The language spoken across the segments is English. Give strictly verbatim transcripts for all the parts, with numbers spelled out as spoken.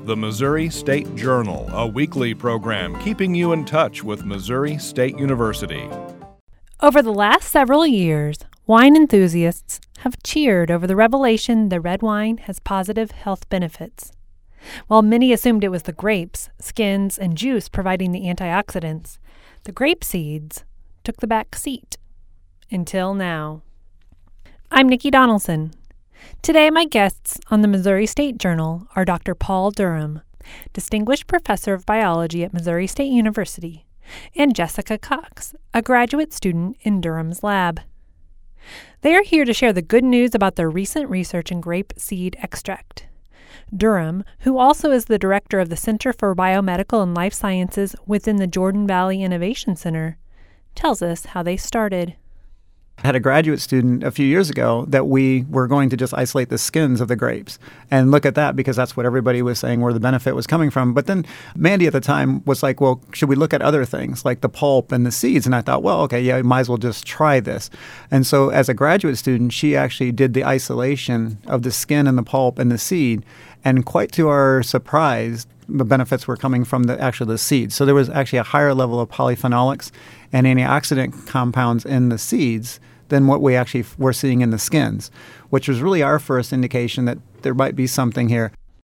the Missouri State Journal, a weekly program keeping you in touch with Missouri State University. Over the last several years, wine enthusiasts have cheered over the revelation that red wine has positive health benefits. While many assumed it was the grapes, skins, and juice providing the antioxidants, the grape seeds took the back seat. Until now. I'm Nikki Donaldson. Today, my guests on the Missouri State Journal are Doctor Paul Durham, Distinguished Professor of Biology at Missouri State University, and Jessica Cox, a graduate student in Durham's lab. They are here to share the good news about their recent research in grape seed extract. Durham, who also is the director of the Center for Biomedical and Life Sciences within the Jordan Valley Innovation Center, tells us how they started. I had a graduate student a few years ago that we were going to just isolate the skins of the grapes and look at that because that's what everybody was saying where the benefit was coming from. But then Mandy at the time was like, well, should we look at other things like the pulp and the seeds? And I thought, well, okay, yeah, might as well just try this. And so as a graduate student, she actually did the isolation of the skin and the pulp and the seed. And quite to our surprise, the benefits were coming from the actually the seeds. So there was actually a higher level of polyphenolics and antioxidant compounds in the seeds than what we actually were seeing in the skins, which was really our first indication that there might be something here.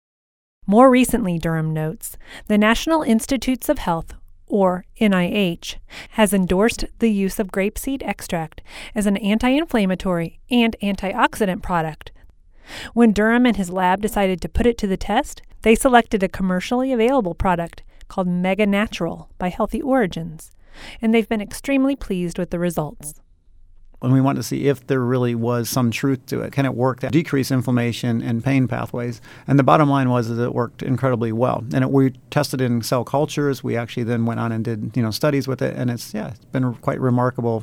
More recently, Durham notes, the National Institutes of Health, or N I H, has endorsed the use of grapeseed extract as an anti-inflammatory and antioxidant product. When Durham and his lab decided to put it to the test, they selected a commercially available product called Mega Natural by Healthy Origins, and they've been extremely pleased with the results. And we wanted to see if there really was some truth to it. Can it work to decrease inflammation and pain pathways? And the bottom line was that it worked incredibly well. And it, we tested it in cell cultures. We actually then went on and did you know studies with it, and it's yeah, it's been quite remarkable.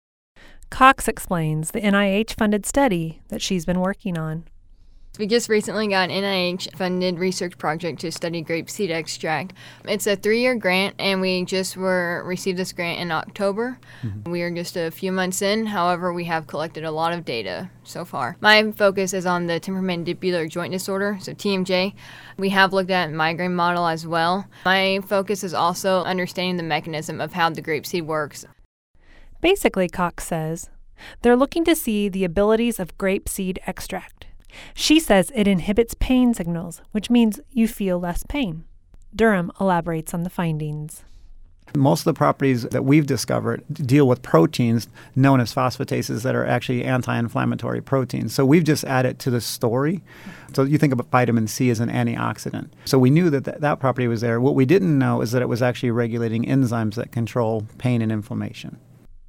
Cox explains the N I H-funded study that she's been working on. We just recently got an N I H-funded research project to study grapeseed extract. It's a three-year grant, and we just were received this grant in October. Mm-hmm. We are just a few months in. However, we have collected a lot of data so far. My focus is on the temporomandibular joint disorder, so T M J. We have looked at migraine model as well. My focus is also understanding the mechanism of how the grapeseed works. Basically, Cox says, they're looking to see the abilities of grapeseed extract. She says it inhibits pain signals, which means you feel less pain. Durham elaborates on the findings. Most of the properties that we've discovered deal with proteins known as phosphatases that are actually anti-inflammatory proteins. So we've just added to the story. So you think about vitamin C as an antioxidant. So we knew that th- that property was there. What we didn't know is that it was actually regulating enzymes that control pain and inflammation.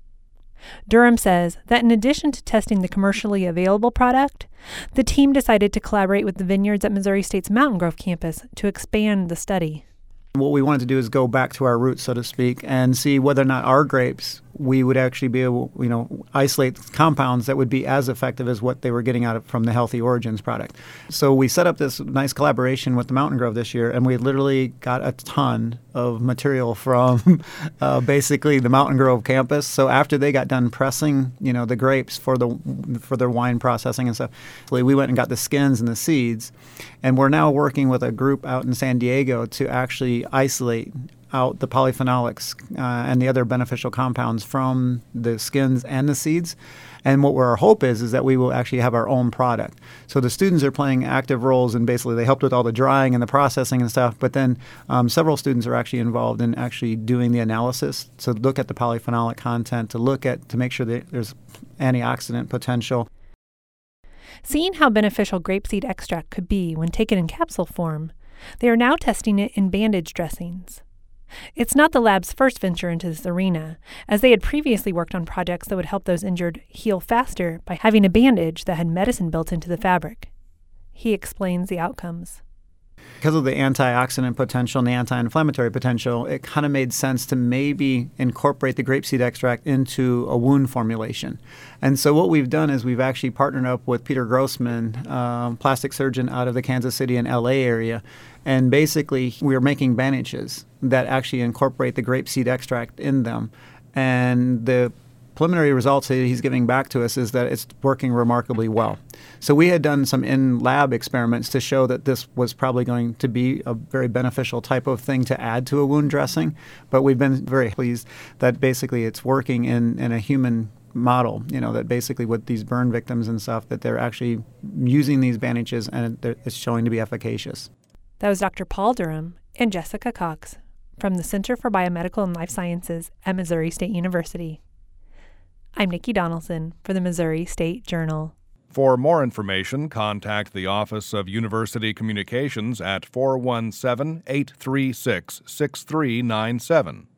Durham says that in addition to testing the commercially available product, the team decided to collaborate with the vineyards at Missouri State's Mountain Grove campus to expand the study. What we wanted to do is go back to our roots, so to speak, and see whether or not our grapes, we would actually be able, you know, isolate compounds that would be as effective as what they were getting out of from the Healthy Origins product. So we set up this nice collaboration with the Mountain Grove this year, and we literally got a ton of material from uh, basically the Mountain Grove campus. So after they got done pressing, you know, the grapes for the for their wine processing and stuff, we went and got the skins and the seeds, and we're now working with a group out in San Diego to actually isolate out the polyphenolics uh, and the other beneficial compounds from the skins and the seeds. And what our hope is is that we will actually have our own product. So the students are playing active roles, and basically they helped with all the drying and the processing and stuff. But then um, several students are actually involved in actually doing the analysis to look at the polyphenolic content, to look at to make sure that there's antioxidant potential. Seeing how beneficial grapeseed extract could be when taken in capsule form, they are now testing it in bandage dressings. It's not the lab's first venture into this arena, as they had previously worked on projects that would help those injured heal faster by having a bandage that had medicine built into the fabric. He explains the outcomes. Because of the antioxidant potential and the anti-inflammatory potential, it kind of made sense to maybe incorporate the grapeseed extract into a wound formulation. And so what we've done is we've actually partnered up with Peter Grossman, um, plastic surgeon out of the Kansas City and L A area. And basically, we're making bandages that actually incorporate the grapeseed extract in them. And the preliminary results that he's giving back to us is that it's working remarkably well. So we had done some in-lab experiments to show that this was probably going to be a very beneficial type of thing to add to a wound dressing, but we've been very pleased that basically it's working in, in a human model, you know, that basically with these burn victims and stuff, that they're actually using these bandages and it's showing to be efficacious. That was Doctor Paul Durham and Jessica Cox from the Center for Biomedical and Life Sciences at Missouri State University. I'm Nikki Donaldson for the Missouri State Journal. For more information, contact the Office of University Communications at four one seven, eight three six, six three nine seven.